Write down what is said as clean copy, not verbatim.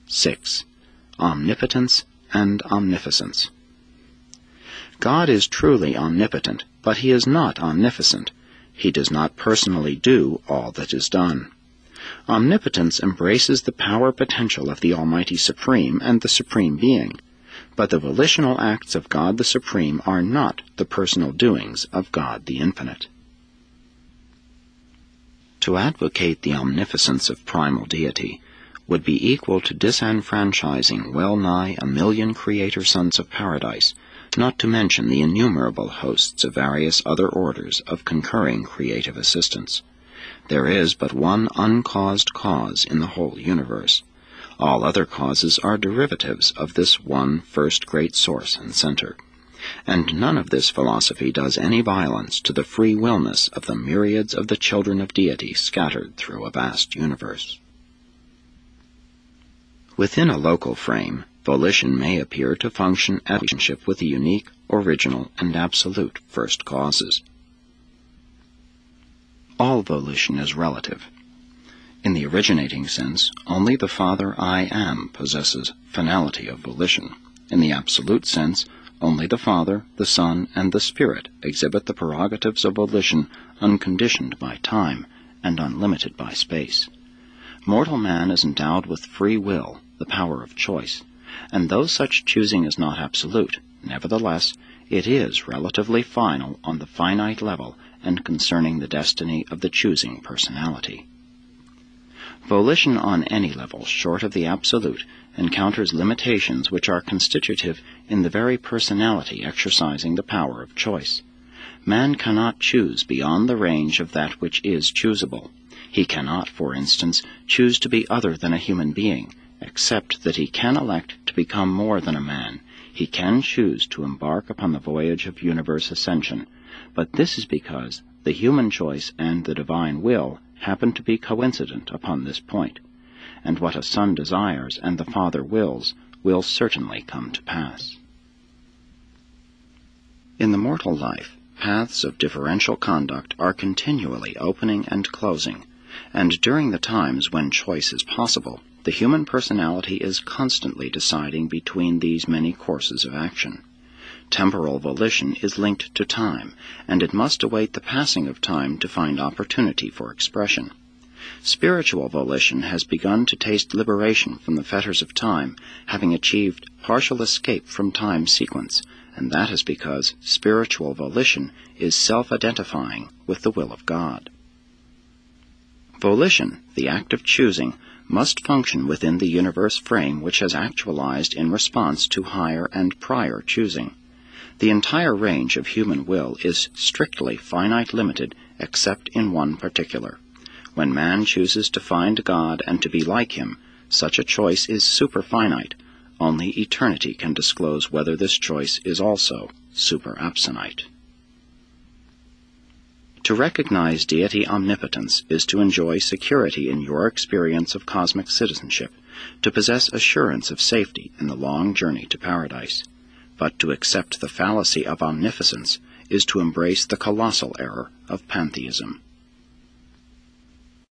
6. Omnipotence and Omnificence. God is truly omnipotent, but he is not omnificent. He does not personally do all that is done. Omnipotence embraces the power potential of the Almighty Supreme and the Supreme Being, but the volitional acts of God the Supreme are not the personal doings of God the Infinite. To advocate the omnificence of primal deity would be equal to disenfranchising well nigh 1,000,000 creator sons of paradise, not to mention the innumerable hosts of various other orders of concurring creative assistants. There is but one uncaused cause in the whole universe. All other causes are derivatives of this one first great source and center. And none of this philosophy does any violence to the free willness of the myriads of the children of deity scattered through a vast universe. Within a local frame, volition may appear to function in relationship with the unique, original, and absolute first causes. All volition is relative. In the originating sense, only the Father I Am possesses finality of volition. In the absolute sense, only the Father, the Son, and the Spirit exhibit the prerogatives of volition unconditioned by time and unlimited by space. Mortal man is endowed with free will, the power of choice, and though such choosing is not absolute, nevertheless, it is relatively final on the finite level and concerning the destiny of the choosing personality. Volition on any level short of the absolute encounters limitations which are constitutive in the very personality exercising the power of choice. Man cannot choose beyond the range of that which is choosable. He cannot, for instance, choose to be other than a human being, except that he can elect to become more than a man. He can choose to embark upon the voyage of universe ascension, but this is because the human choice and the divine will happen to be coincident upon this point, and what a son desires and the Father wills will certainly come to pass. In the mortal life, paths of differential conduct are continually opening and closing, and during the times when choice is possible, the human personality is constantly deciding between these many courses of action. Temporal volition is linked to time, and it must await the passing of time to find opportunity for expression. Spiritual volition has begun to taste liberation from the fetters of time, having achieved partial escape from time's sequence, and that is because spiritual volition is self-identifying with the will of God. Volition, the act of choosing, must function within the universe frame which has actualized in response to higher and prior choosing. The entire range of human will is strictly finite limited except in one particular. When man chooses to find God and to be like him, such a choice is superfinite. Only eternity can disclose whether this choice is also superabsonite. To recognize deity omnipotence is to enjoy security in your experience of cosmic citizenship, to possess assurance of safety in the long journey to paradise. But to accept the fallacy of omnificence is to embrace the colossal error of pantheism.